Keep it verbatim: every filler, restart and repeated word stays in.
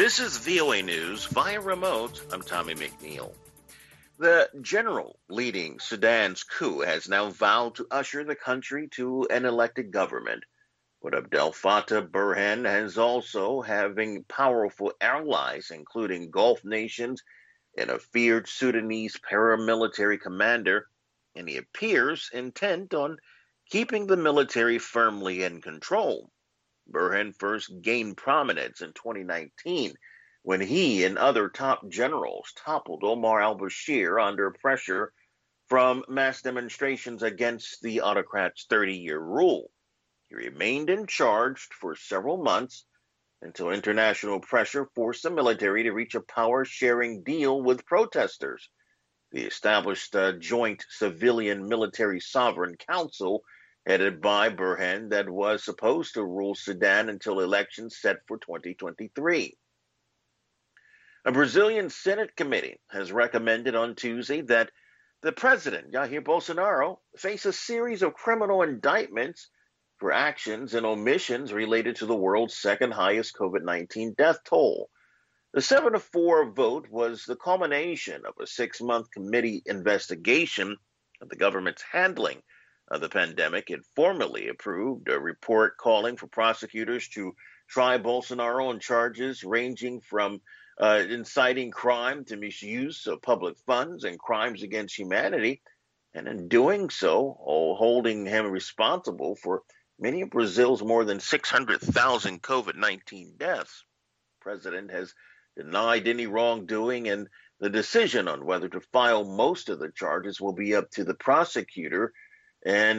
This is V O A News via remote. I'm Tommy McNeil. The general leading Sudan's coup has now vowed to usher the country to an elected government. But Abdel Fattah Burhan has also having powerful allies, including Gulf nations and a feared Sudanese paramilitary commander, and he appears intent on keeping the military firmly in control. Burhan first gained prominence in twenty nineteen when he and other top generals toppled Omar al-Bashir under pressure from mass demonstrations against the autocrat's thirty-year rule. He remained in charge for several months until international pressure forced the military to reach a power-sharing deal with protesters. The established uh, Joint Civilian Military Sovereign Council headed by Burhan that was supposed to rule Sudan until elections set for twenty twenty-three. A Brazilian Senate committee has recommended on Tuesday that the president, Jair Bolsonaro, face a series of criminal indictments for actions and omissions related to the world's second highest COVID nineteen death toll. The seven to four vote was the culmination of a six-month committee investigation of the government's handling of the pandemic. It formally approved a report calling for prosecutors to try Bolsonaro on charges ranging from uh, inciting crime to misuse of public funds and crimes against humanity, and in doing so, holding him responsible for many of Brazil's more than six hundred thousand COVID nineteen deaths. The president has denied any wrongdoing, and the decision on whether to file most of the charges will be up to the prosecutor and